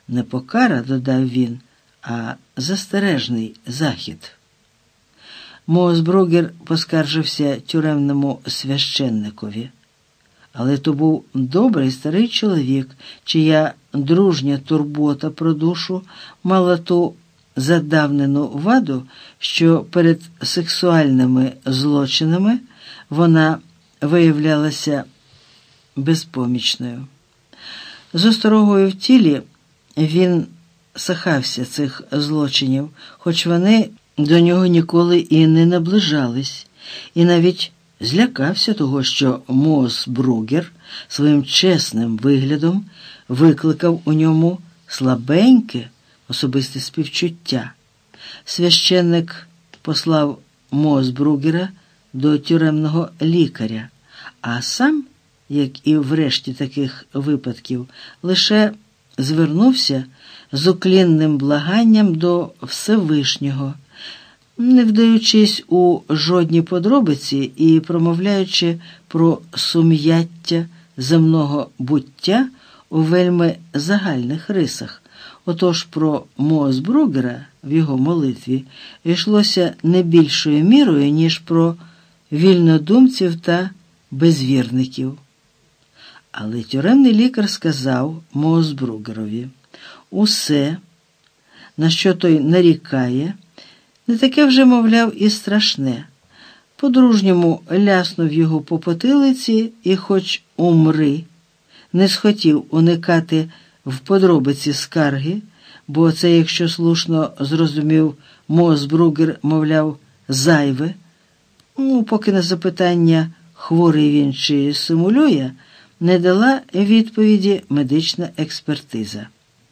не покара, додав він, а застережний захід. Моосбругер поскаржився тюремному священникові. Але то був добрий старий чоловік, чия дружня турбота про душу мала ту задавнену ваду, що перед сексуальними злочинами вона виявлялася безпомічною. З осторогою в тілі він сахався цих злочинів, хоч вони до нього ніколи і не наближались, і навіть злякався того, що Моосбругер своїм чесним виглядом викликав у ньому слабеньке особисте співчуття. Священник послав Моосбругера до тюремного лікаря, а сам, як і в решті таких випадків, лише звернувся з уклінним благанням до Всевишнього, не вдаючись у жодні подробиці і промовляючи про сум'яття земного буття у вельми загальних рисах. Отож про Моосбругера в його молитві йшлося не більшою мірою, ніж про вільнодумців та безвірників. Але тюремний лікар сказав Моосбругерові: усе, на що той нарікає, не таке вже, мовляв, і страшне. По-дружньому ляснув його по потилиці і, хоч умри, не схотів уникати в подробиці скарги, бо це, якщо слушно зрозумів Моосбругер, мовляв, зайве, поки на запитання, хворий він чи симулює, не дала відповіді медична експертиза.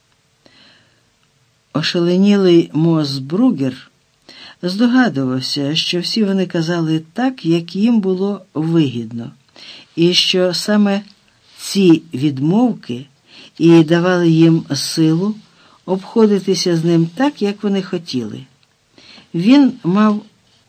Ошаленілий Моосбругер здогадувався, що всі вони казали так, як їм було вигідно, і що саме ці відмовки і давали їм силу обходитися з ним так, як вони хотіли. Він мав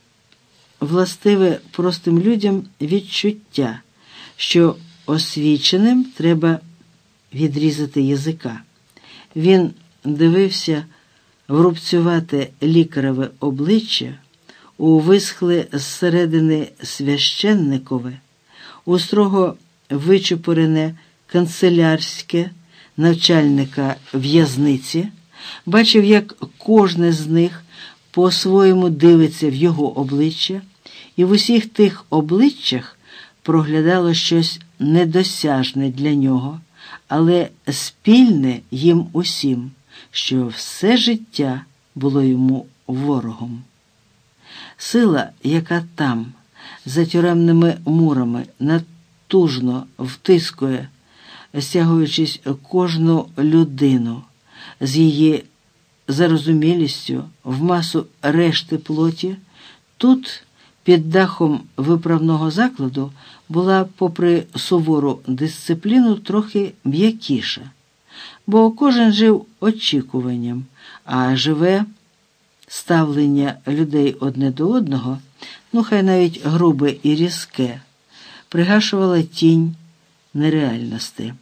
властиве простим людям відчуття, що освіченим треба відрізати язика. Він дивився в рубцювате лікареве обличчя, у висхле зсередини священникове, у строго вичупорене канцелярське навчальника в'язниці, бачив, як кожне з них по-своєму дивиться в його обличчя, і в усіх тих обличчях проглядало щось недосяжне для нього, але спільне їм усім, що все життя було йому ворогом. Сила, яка там, за тюремними мурами, натужно втискує, стягуючись кожну людину з її зарозумілістю в масу решти плоті, тут, під дахом виправного закладу, була, попри сувору дисципліну, трохи м'якіша, бо кожен жив очікуванням, а живе ставлення людей одне до одного, хай навіть грубе і різке, пригашувала тінь нереальності.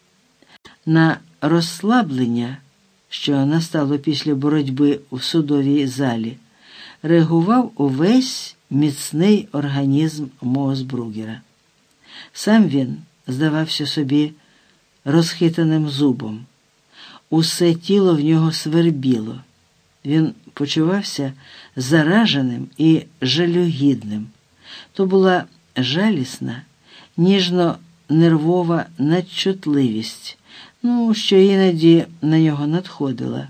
На розслаблення, що настало після боротьби в судовій залі, реагував увесь міцний організм Моосбругера. Сам він здавався собі розхитаним зубом. Усе тіло в нього свербіло. Він почувався зараженим і жалюгідним. То була жалісна, ніжно-нервова надчутливість, що іноді на нього надходила.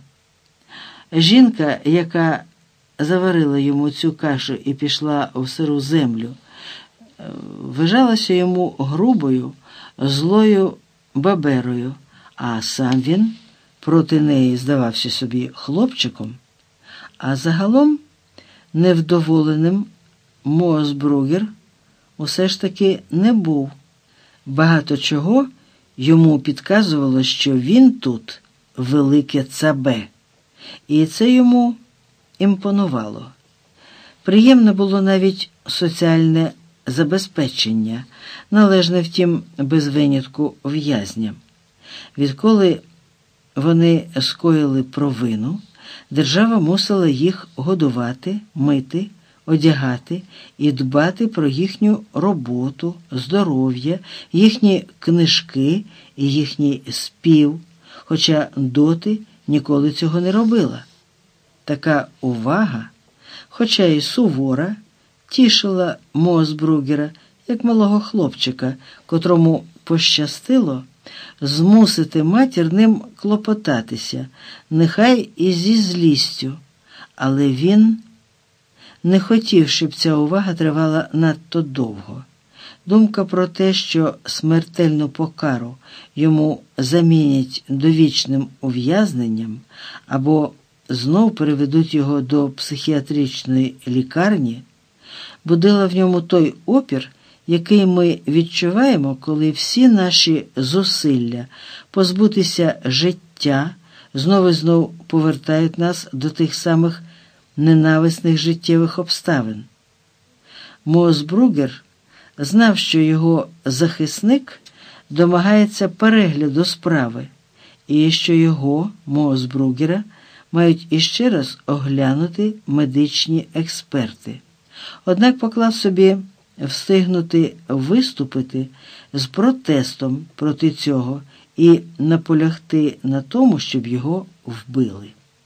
Жінка, яка заварила йому цю кашу і пішла в сиру землю, вважалася йому грубою, злою баберою, а сам він проти неї здавався собі хлопчиком. А загалом невдоволеним Моосбругер усе ж таки не був. Багато чого йому підказувало, що він тут велике цабе, і це йому імпонувало. Приємно було навіть соціальне забезпечення, належне, втім, без винятку в'язням. Відколи вони скоїли провину, держава мусила їх годувати, мити, одягати і дбати про їхню роботу, здоров'я, їхні книжки і їхній спів, хоча доти ніколи цього не робила. Така увага, хоча й сувора, тішила Моосбругера, як малого хлопчика, котрому пощастило змусити матір ним клопотатися, нехай і зі злістю, але він не хотів, щоб ця увага тривала надто довго. Думка про те, що смертельну покару йому замінять довічним ув'язненням або знов переведуть його до психіатричної лікарні, будила в ньому той опір, який ми відчуваємо, коли всі наші зусилля позбутися життя знову і знов повертають нас до тих самих ненависних життєвих обставин. Моосбругер знав, що його захисник домагається перегляду справи, і що його, Моосбругера, мають іще раз оглянути медичні експерти. Однак поклав собі встигнути виступити з протестом проти цього і наполягти на тому, щоб його вбили.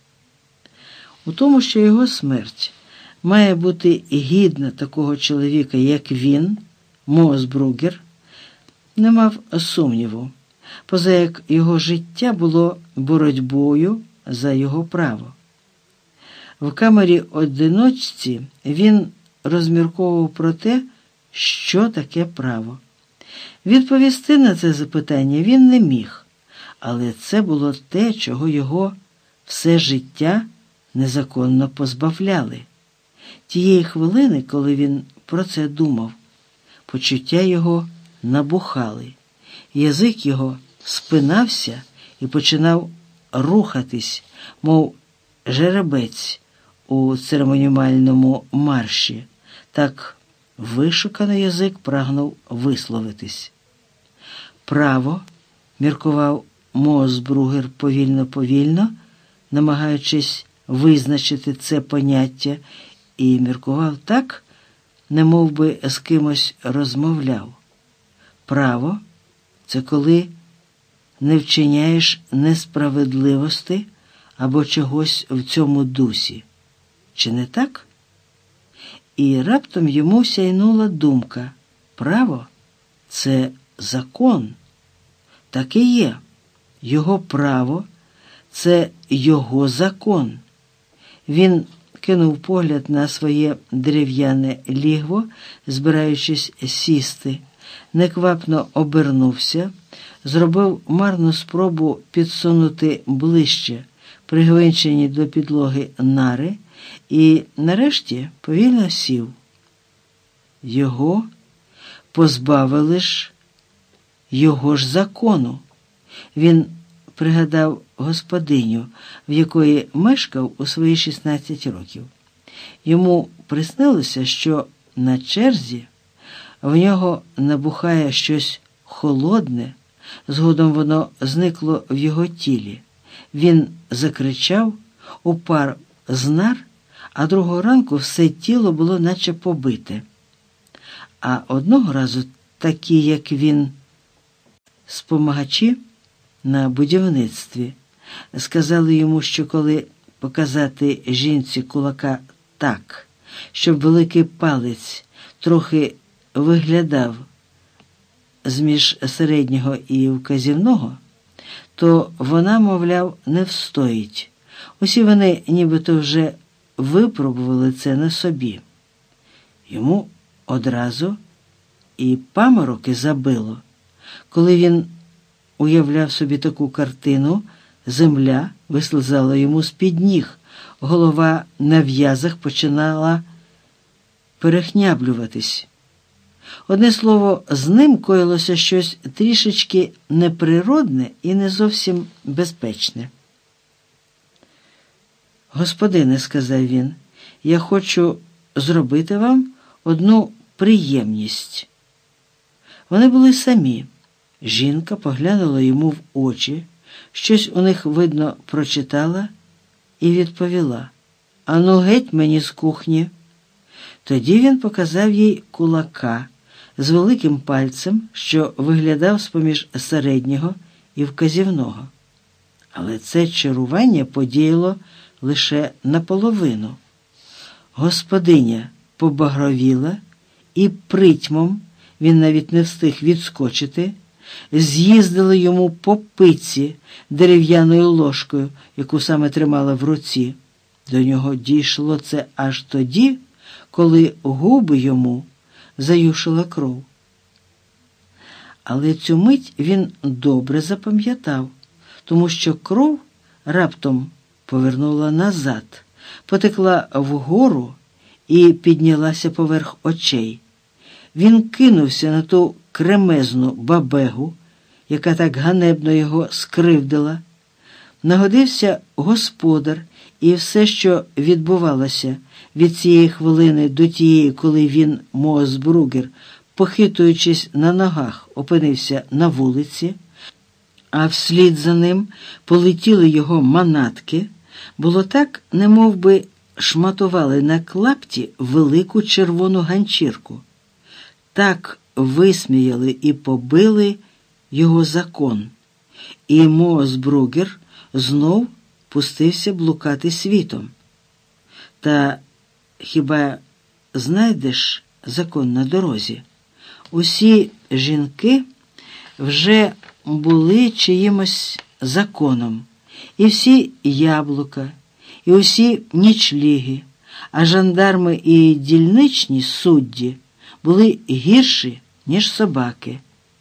У тому, що його смерть має бути гідна такого чоловіка, як він, Моосбругер, не мав сумніву, поза як його життя було боротьбою за його право. В камері-одиночці він розмірковував про те, що таке право. Відповісти на це запитання він не міг, але це було те, чого його все життя незаконно позбавляли. Тієї хвилини, коли він про це думав, почуття його набухали, язик його спинався і починав рухатись, мов жеребець у церемоніальному марші. Так вишукано язик прагнув висловитись. Право, міркував Моосбругер повільно-повільно, намагаючись визначити це поняття, і міркував так, немов би з кимось розмовляв. Право – це коли не вчиняєш несправедливості або чогось в цьому дусі. Чи не так? І раптом йому сяйнула думка. Право – це закон. Так і є. Його право – це його закон. Він кинув погляд на своє дерев'яне лігво, збираючись сісти, неквапно обернувся, зробив марну спробу підсунути ближче пригвинчені до підлоги нари і, нарешті, повільно сів. Його позбавили ж його ж закону. Він пригадав господиню, в якої мешкав у свої 16 років. Йому приснилося, що на черзі в нього набухає щось холодне, згодом воно зникло в його тілі. Він закричав, упав з нар, а другого ранку все тіло було наче побите. А одного разу такі, як він, спомагачі на будівництві, сказали йому, що коли показати жінці кулака так, щоб великий палець трохи виглядав зміж середнього і вказівного, то вона, мовляв, не встоїть. Усі вони нібито вже випробували це на собі. Йому одразу і памороки забило. Коли він уявляв собі таку картину, земля вислизала йому з-під ніг, голова на в'язах починала перехняблюватись. Одне слово, з ним коїлося щось трішечки неприродне і не зовсім безпечне. «Господине», – сказав він, – «я хочу зробити вам одну приємність». Вони були самі. Жінка поглянула йому в очі, щось у них, видно, прочитала і відповіла: «Ану геть мені з кухні». Тоді він показав їй кулака з великим пальцем, що виглядав з-поміж середнього і вказівного. Але це чарування подіяло лише наполовину. Господиня побагровіла, і притьмом, він навіть не встиг відскочити, з'їздили йому по пиці дерев'яною ложкою, яку саме тримала в руці. До нього дійшло це аж тоді, коли губи йому заюшила кров. Але цю мить він добре запам'ятав, тому що кров раптом повернула назад, потекла вгору і піднялася поверх очей. Він кинувся на ту кремезну бабегу, яка так ганебно його скривдила. Нагодився господар, і все, що відбувалося від цієї хвилини до тієї, коли він, Моосбругер, похитуючись на ногах, опинився на вулиці, а вслід за ним полетіли його манатки, було так, немов би шматували на клапті велику червону ганчірку. Так висміяли і побили його закон, і Моосбругер знов пустився блукати світом. Та хіба знайдеш закон на дорозі? Усі жінки вже були чиїмось законом, і всі яблука, і усі нічліги, а жандарми і дільничні судді були гірші, ніж собаки.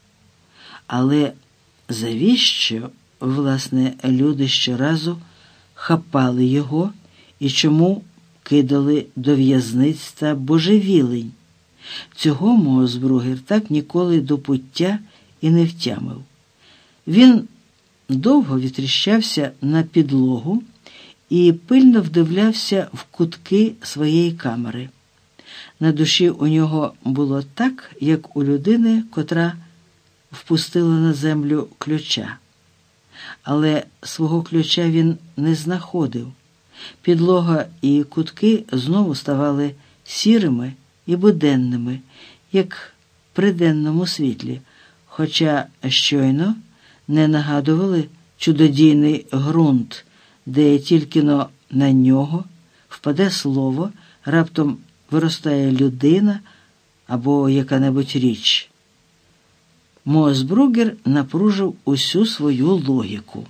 Але завіщо, власне, люди щоразу хапали його і чому кидали до в'язниць та божевілень? Цього Моосбругер так ніколи до пуття і не втямив. Він довго витріщався на підлогу і пильно вдивлявся в кутки своєї камери. На душі у нього було так, як у людини, котра впустила на землю ключа. Але свого ключа він не знаходив. Підлога і кутки знову ставали сірими і буденними, як при денному світлі, хоча щойно не нагадували чудодійний ґрунт, де тільки-но на нього впаде слово, раптом виростає людина або яка-небудь річ. Моосбругер напружив усю свою логіку.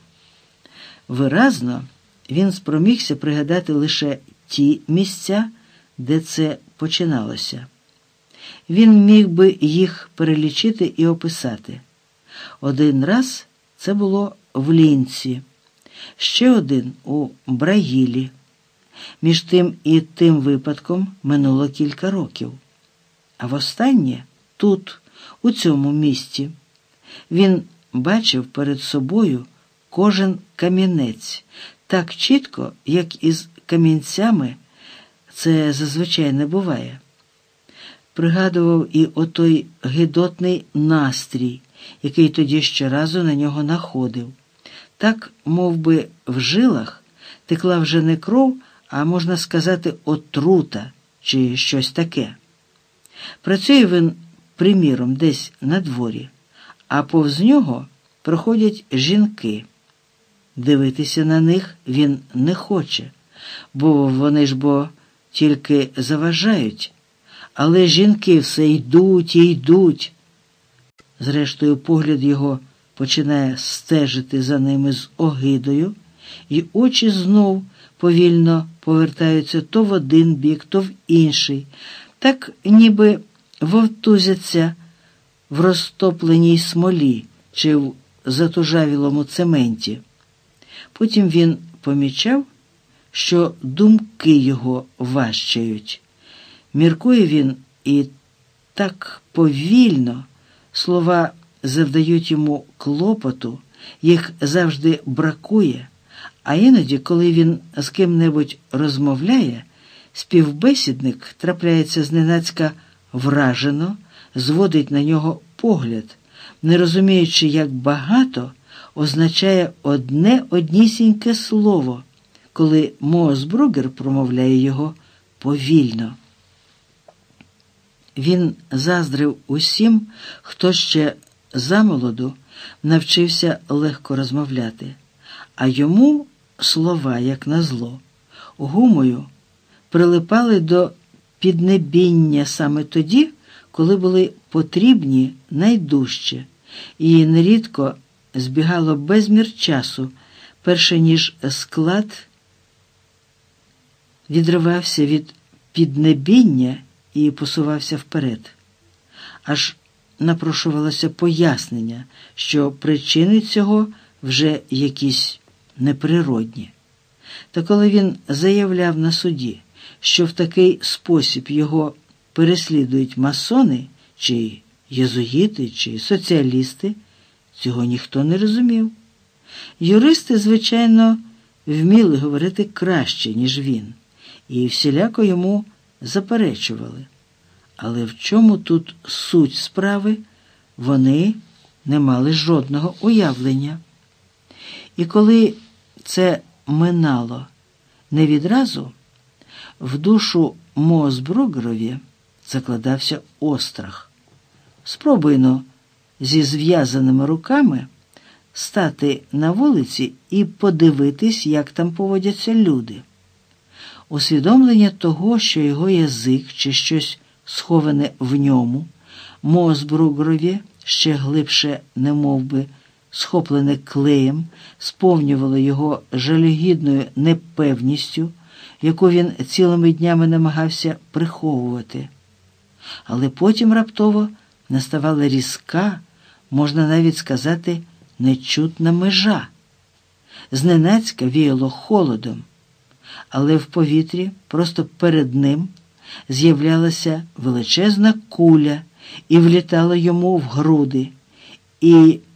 Виразно він спромігся пригадати лише ті місця, де це починалося. Він міг би їх перелічити і описати. Один раз це було в Лінці, ще один у Брагілі. Між тим і тим випадком минуло кілька років. А востаннє тут, у цьому місті, він бачив перед собою кожен камінець, так чітко, як із камінцями це зазвичай не буває. Пригадував і отой гидотний настрій, який тоді щоразу на нього находив. Так, мов би, в жилах текла вже не кров, а, можна сказати, отрута чи щось таке. Працює він, приміром, десь на дворі, а повз нього проходять жінки. Дивитися на них він не хоче, бо вони тільки заважають. Але жінки все йдуть і йдуть. Зрештою, погляд його починає стежити за ними з огидою, і очі знов повільно повертаються то в один бік, то в інший, так ніби вовтузяться в розтопленій смолі чи в затужавілому цементі. Потім він помічав, що думки його важчають. Міркує він і так повільно, слова завдають йому клопоту, їх завжди бракує, а іноді, коли він з ким-небудь розмовляє, співбесідник трапляється зненацька вражено, зводить на нього погляд, не розуміючи, як багато означає одне однісіньке слово, коли Моосбругер промовляє його повільно. Він заздрив усім, хто ще замолоду навчився легко розмовляти, а йому слова, як назло, гумою прилипали до піднебіння саме тоді, коли були потрібні найдужче, і нерідко збігало безмір часу, перше ніж склад відривався від піднебіння і посувався вперед. Аж напрошувалося пояснення, що причини цього вже якісь неприродні. Та коли він заявляв на суді, що в такий спосіб його переслідують масони, чи єзуїти, чи соціалісти, цього ніхто не розумів. Юристи, звичайно, вміли говорити краще, ніж він, і всіляко йому заперечували. Але в чому тут суть справи, вони не мали жодного уявлення. І коли це минало не відразу, в душу Моосбругерові закладався острах. Спробуйно зі зв'язаними руками стати на вулиці і подивитись, як там поводяться люди. Усвідомлення того, що його язик чи щось сховане в ньому, Моосбругерові ще глибше, немовби схоплене клеєм, сповнювало його жалюгідною непевністю, яку він цілими днями намагався приховувати. Але потім раптово наставала різка, можна навіть сказати, нечутна межа. Зненацька віяло холодом, але в повітрі, просто перед ним, з'являлася величезна куля і влітала йому в груди, і